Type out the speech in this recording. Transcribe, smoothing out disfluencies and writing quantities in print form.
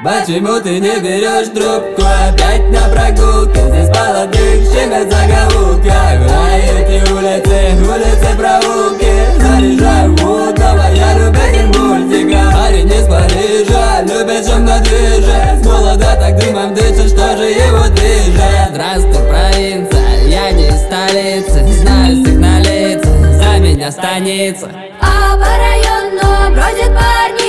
Почему ты не берешь трубку? Опять на прогулке, здесь молодых щемят за закоулках. А эти улицы, проулки заряжаю мутного, я любитель мультика. Парень из Парижа, любит шумно движет. С молода так дымом дышит, что же его движет? Здравствуй, провинция, я не из столицы. Знаю с их на лицах, за меня станица. А по району бродят парни